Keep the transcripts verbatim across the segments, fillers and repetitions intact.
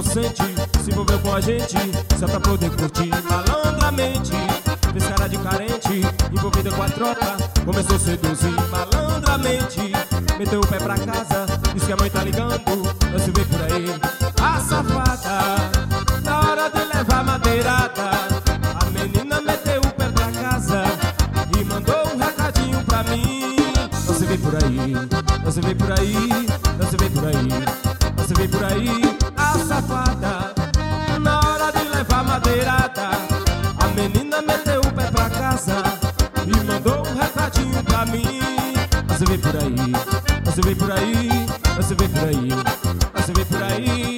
inocente se envolveu com a gente só pra poder curtir malandramente. Fez cara de carente, envolvida com a tropa, começou a seduzir malandramente. Meteu o pé pra casa, disse que a mãe tá ligando, não se vê por aí. A safada, na hora de levar madeirada, a menina meteu o pé pra casa e mandou um recadinho pra mim. Não se vê por aí, não se vê por aí, não se vê por aí, não se vê por aí. A safada, na hora de levar madeirada, a menina meteu o pé pra casa e mandou um recadinho pra mim. Não se vê por aí, não se vê por aí, não se vê por aí, não se vê por aí.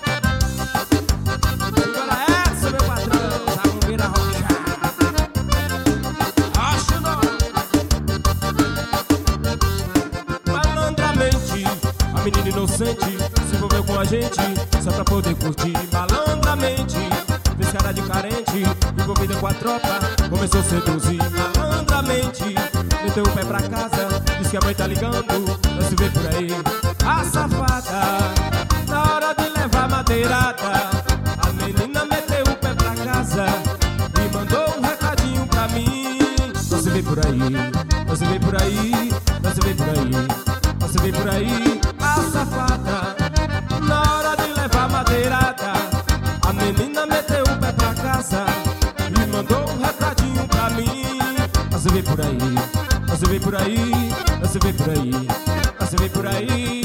Agora essa, meu patrão, tá com vira rocha. Acho não. Malandramente, a menina inocente se envolveu com a gente só pra poder curtir malandramente. Fez cara de carente, envolvida com a tropa, começou a seduzir malandramente. Meteu o pé pra casa, disse que a mãe tá ligando, não se vê por aí. A safada, na hora de levar madeirada, a menina meteu o pé pra casa e mandou um recadinho pra mim. Não se vê por aí, não se vê por aí, não se vê por aí, não se vê por aí. A safada, na hora de levar madeirada, a menina meteu o pé pra casa e mandou um recadinho pra mim. Não se vê por aí, não se vê por aí, não se vê por aí, não se vê por aí.